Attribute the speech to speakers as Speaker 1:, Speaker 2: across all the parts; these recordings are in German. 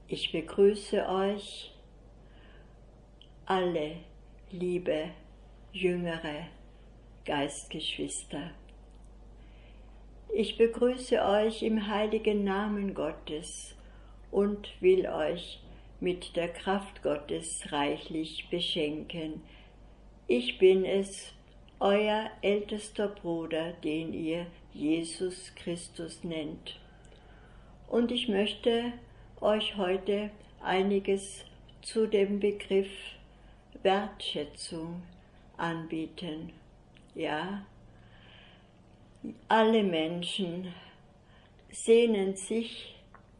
Speaker 1: Ich begrüße euch alle, liebe jüngere Geistgeschwister. Ich begrüße euch im heiligen Namen Gottes und will euch mit der Kraft Gottes reichlich beschenken. Ich bin es, euer ältester Bruder, den ihr Jesus Christus nennt. Und ich möchte euch heute einiges zu dem Begriff Wertschätzung anbieten. Ja, alle Menschen sehnen sich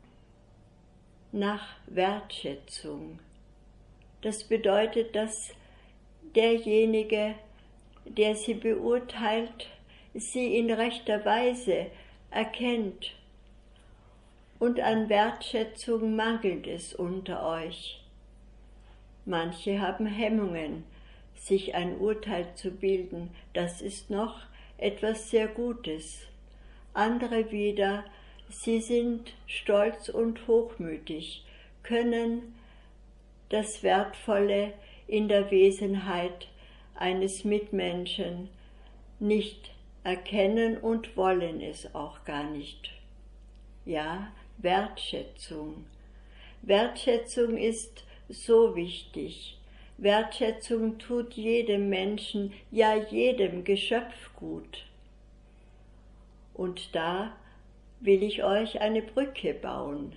Speaker 1: nach Wertschätzung. Das bedeutet, dass derjenige, der sie beurteilt, sie in rechter Weise erkennt. Und an Wertschätzung mangelt es unter euch. Manche haben Hemmungen, sich ein Urteil zu bilden. Das ist noch etwas sehr Gutes. Andere wieder, sie sind stolz und hochmütig, können das Wertvolle in der Wesenheit eines Mitmenschen nicht erkennen und wollen es auch gar nicht. Ja, Wertschätzung. Wertschätzung ist so wichtig. Wertschätzung tut jedem Menschen, ja jedem Geschöpf gut. Und da will ich euch eine Brücke bauen.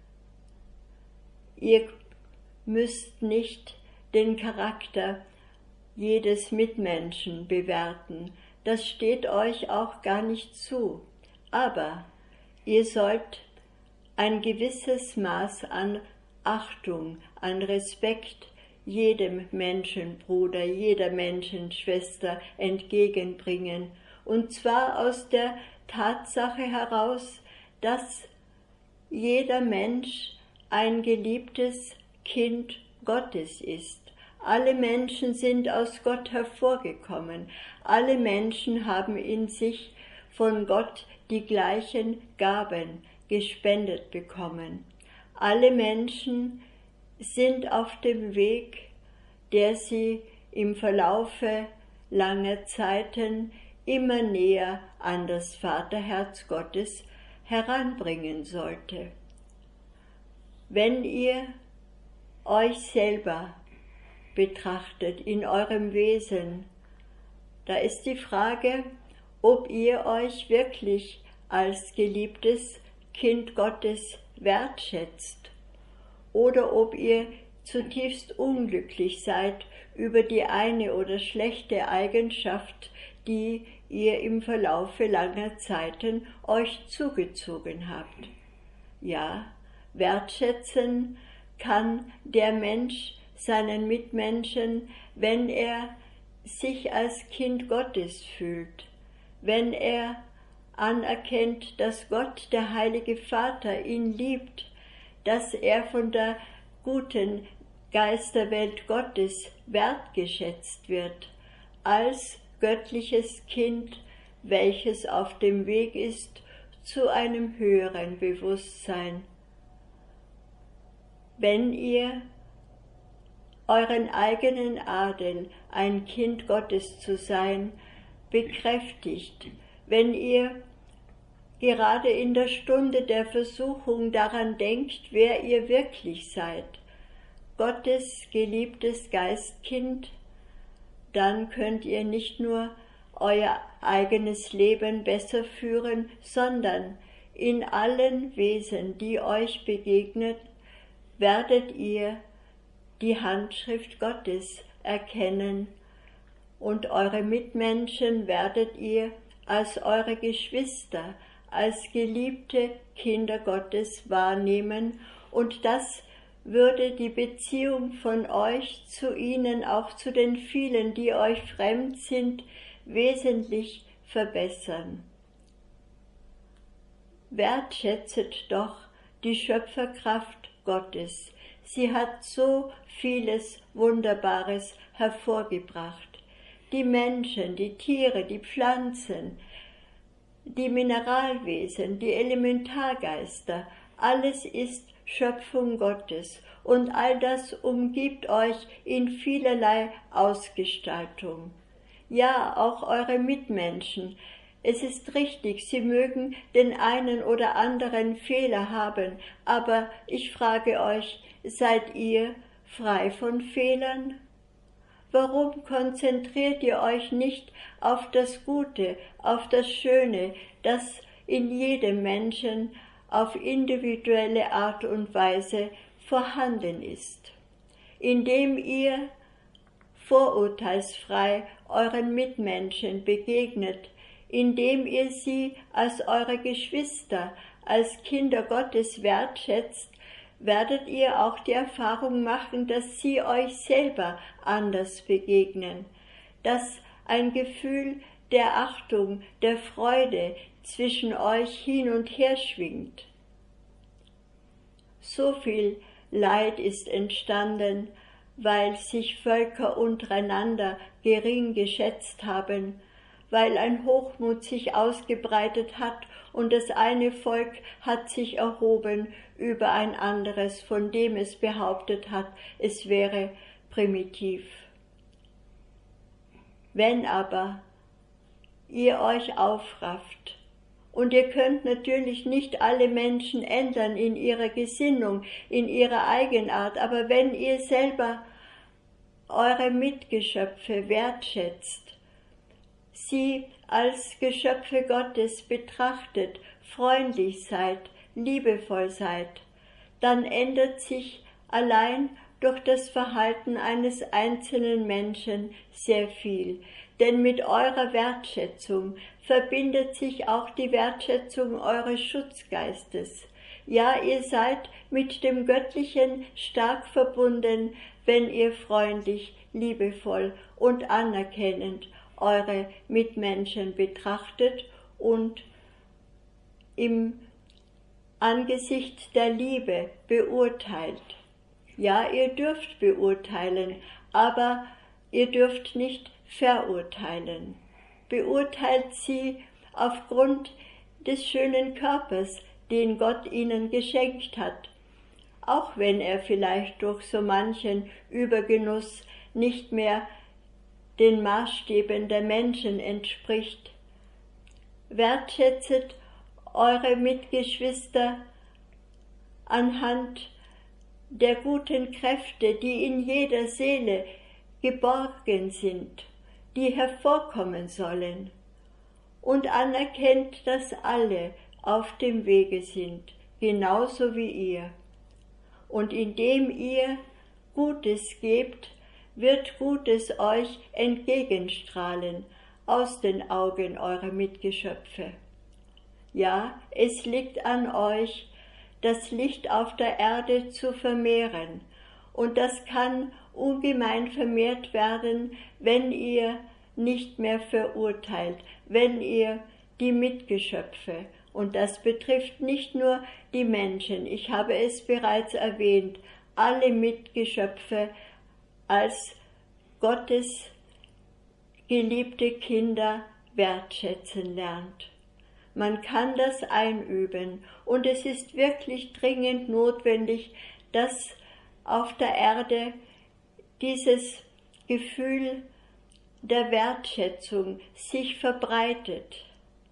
Speaker 1: Ihr müsst nicht den Charakter jedes Mitmenschen bewerten, das steht euch auch gar nicht zu, aber ihr sollt ein gewisses Maß an Achtung, an Respekt jedem Menschenbruder, jeder Menschenschwester entgegenbringen, und zwar aus der Tatsache heraus, dass jeder Mensch ein geliebtes Kind Gottes ist. Alle Menschen sind aus Gott hervorgekommen, alle Menschen haben in sich von Gott die gleichen Gaben gespendet bekommen. Alle Menschen sind auf dem Weg, der sie im Verlaufe langer Zeiten immer näher an das Vaterherz Gottes heranbringen sollte. Wenn ihr euch selber betrachtet in eurem Wesen, da ist die Frage, ob ihr euch wirklich als geliebtes Kind Gottes wertschätzt oder ob ihr zutiefst unglücklich seid über die eine oder schlechte Eigenschaft, die ihr im Verlaufe langer Zeiten euch zugezogen habt. Ja, wertschätzen kann der Mensch seinen Mitmenschen, wenn er sich als Kind Gottes fühlt, wenn er anerkennt, dass Gott, der heilige Vater, ihn liebt, dass er von der guten Geisterwelt Gottes wertgeschätzt wird, als göttliches Kind, welches auf dem Weg ist zu einem höheren Bewusstsein. Wenn ihr euren eigenen Adel, ein Kind Gottes zu sein, bekräftigt, wenn ihr gerade in der Stunde der Versuchung daran denkt, wer ihr wirklich seid, Gottes geliebtes Geistkind, dann könnt ihr nicht nur euer eigenes Leben besser führen, sondern in allen Wesen, die euch begegnet, werdet ihr die Handschrift Gottes erkennen und eure Mitmenschen werdet ihr als eure Geschwister, als geliebte Kinder Gottes wahrnehmen, und das würde die Beziehung von euch zu ihnen, auch zu den vielen, die euch fremd sind, wesentlich verbessern. Wertschätzet doch die Schöpferkraft Gottes. Sie hat so vieles Wunderbares hervorgebracht. Die Menschen, die Tiere, die Pflanzen, die Mineralwesen, die Elementargeister, alles ist Schöpfung Gottes, und all das umgibt euch in vielerlei Ausgestaltung. Ja, auch eure Mitmenschen. Es ist richtig, sie mögen den einen oder anderen Fehler haben, aber ich frage euch, seid ihr frei von Fehlern? Warum konzentriert ihr euch nicht auf das Gute, auf das Schöne, das in jedem Menschen auf individuelle Art und Weise vorhanden ist, indem ihr vorurteilsfrei euren Mitmenschen begegnet, indem ihr sie als eure Geschwister, als Kinder Gottes wertschätzt, werdet ihr auch die Erfahrung machen, dass sie euch selber anders begegnen, dass ein Gefühl der Achtung, der Freude zwischen euch hin und her schwingt. So viel Leid ist entstanden, weil sich Völker untereinander gering geschätzt haben, weil ein Hochmut sich ausgebreitet hat und das eine Volk hat sich erhoben über ein anderes, von dem es behauptet hat, es wäre primitiv. Wenn aber ihr euch aufrafft, und ihr könnt natürlich nicht alle Menschen ändern in ihrer Gesinnung, in ihrer Eigenart, aber wenn ihr selber eure Mitgeschöpfe wertschätzt, sie als Geschöpfe Gottes betrachtet, freundlich seid, liebevoll seid, dann ändert sich allein durch das Verhalten eines einzelnen Menschen sehr viel. Denn mit eurer Wertschätzung verbindet sich auch die Wertschätzung eures Schutzgeistes. Ja, ihr seid mit dem Göttlichen stark verbunden, wenn ihr freundlich, liebevoll und anerkennend eure Mitmenschen betrachtet und im Angesicht der Liebe beurteilt. Ja, ihr dürft beurteilen, aber ihr dürft nicht verurteilen. Beurteilt sie aufgrund des schönen Körpers, den Gott ihnen geschenkt hat, auch wenn er vielleicht durch so manchen Übergenuss nicht mehr den Maßstäben der Menschen entspricht. Wertschätzet eure Mitgeschwister anhand der guten Kräfte, die in jeder Seele geborgen sind, die hervorkommen sollen, und anerkennt, dass alle auf dem Wege sind, genauso wie ihr. Und indem ihr Gutes gebt, wird Gutes euch entgegenstrahlen aus den Augen eurer Mitgeschöpfe. Ja, es liegt an euch, das Licht auf der Erde zu vermehren, und das kann ungemein vermehrt werden, wenn ihr nicht mehr verurteilt, wenn ihr die Mitgeschöpfe, und das betrifft nicht nur die Menschen, ich habe es bereits erwähnt, alle Mitgeschöpfe als Gottes geliebte Kinder wertschätzen lernt. Man kann das einüben, und es ist wirklich dringend notwendig, dass auf der Erde dieses Gefühl der Wertschätzung sich verbreitet.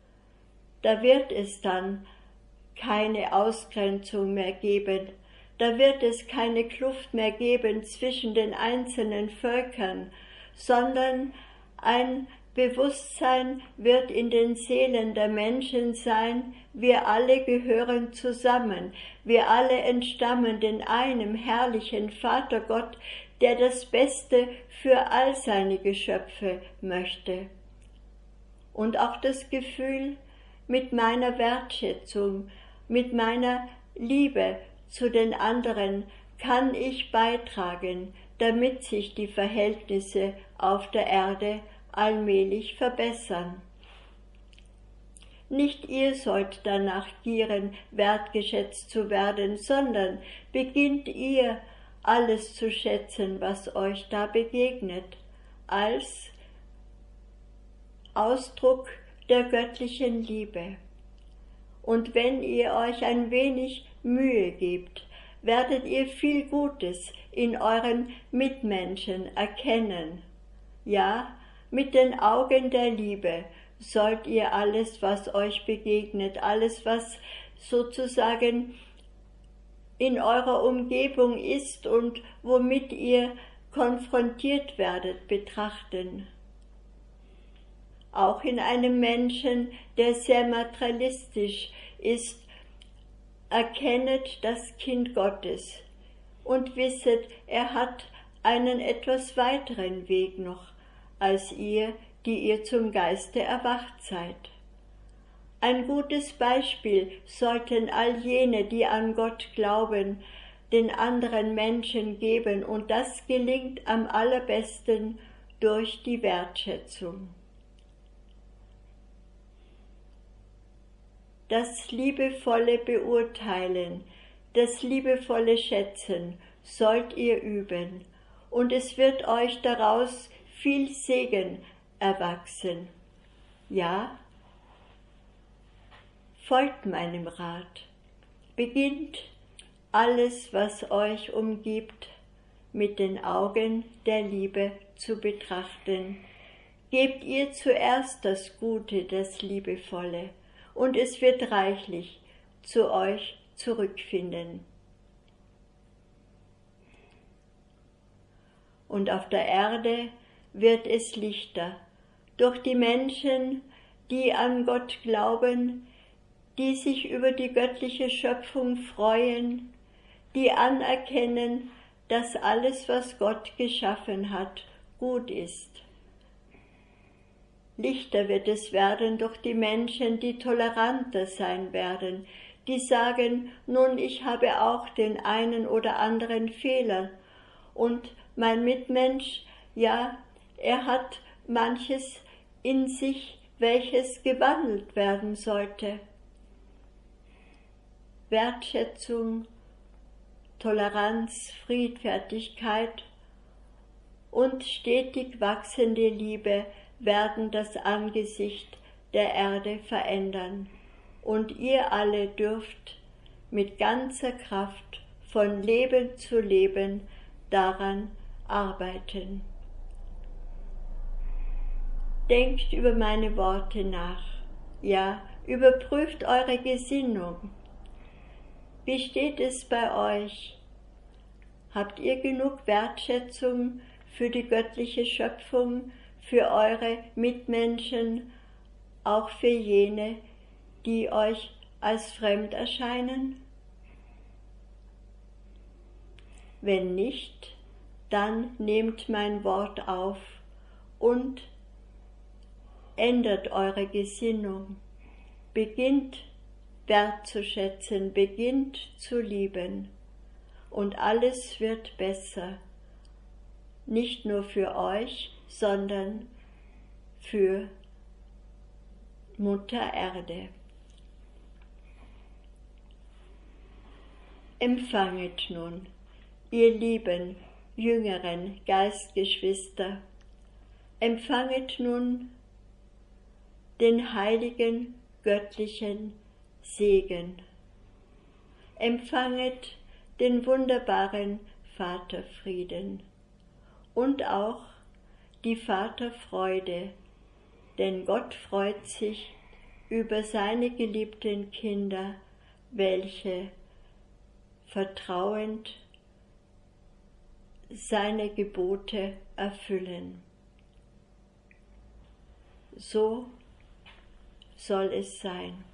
Speaker 1: Da wird es dann keine Ausgrenzung mehr geben, da wird es keine Kluft mehr geben zwischen den einzelnen Völkern, sondern ein Bewusstsein wird in den Seelen der Menschen sein, wir alle gehören zusammen, wir alle entstammen den einem herrlichen Vatergott, der das Beste für all seine Geschöpfe möchte. Und auch das Gefühl, mit meiner Wertschätzung, mit meiner Liebe zu den anderen kann ich beitragen, damit sich die Verhältnisse auf der Erde allmählich verbessern. Nicht ihr sollt danach gieren, wertgeschätzt zu werden, sondern beginnt ihr, alles zu schätzen, was euch da begegnet, als Ausdruck der göttlichen Liebe. Und wenn ihr euch ein wenig Mühe gebt, werdet ihr viel Gutes in euren Mitmenschen erkennen. Ja, mit den Augen der Liebe sollt ihr alles, was euch begegnet, alles, was sozusagen in eurer Umgebung ist und womit ihr konfrontiert werdet, betrachten. Auch in einem Menschen, der sehr materialistisch ist, erkennet das Kind Gottes und wisset, er hat einen etwas weiteren Weg noch als ihr, die ihr zum Geiste erwacht seid. Ein gutes Beispiel sollten all jene, die an Gott glauben, den anderen Menschen geben, und das gelingt am allerbesten durch die Wertschätzung. Das liebevolle Beurteilen, das liebevolle Schätzen sollt ihr üben, und es wird euch daraus viel Segen erwachsen. Ja, folgt meinem Rat, beginnt alles, was euch umgibt, mit den Augen der Liebe zu betrachten. Gebt ihr zuerst das Gute, das Liebevolle, und es wird reichlich zu euch zurückfinden. Und auf der Erde wird es lichter, durch die Menschen, die an Gott glauben, die sich über die göttliche Schöpfung freuen, die anerkennen, dass alles, was Gott geschaffen hat, gut ist. Lichter wird es werden durch die Menschen, die toleranter sein werden, die sagen, nun, ich habe auch den einen oder anderen Fehler und mein Mitmensch, ja, er hat manches in sich, welches gewandelt werden sollte. Wertschätzung, Toleranz, Friedfertigkeit und stetig wachsende Liebe werden das Angesicht der Erde verändern, und ihr alle dürft mit ganzer Kraft von Leben zu Leben daran arbeiten. Denkt über meine Worte nach, ja, überprüft eure Gesinnung. Wie steht es bei euch? Habt ihr genug Wertschätzung für die göttliche Schöpfung, für eure Mitmenschen, auch für jene, die euch als fremd erscheinen? Wenn nicht, dann nehmt mein Wort auf und ändert eure Gesinnung, beginnt wertzuschätzen, beginnt zu lieben, und alles wird besser, nicht nur für euch, sondern für Mutter Erde. Empfanget nun, ihr lieben, jüngeren Geistgeschwister, empfanget nun den heiligen, göttlichen Segen. Empfanget den wunderbaren Vaterfrieden und auch die Vaterfreude, denn Gott freut sich über seine geliebten Kinder, welche vertrauend seine Gebote erfüllen. So soll es sein.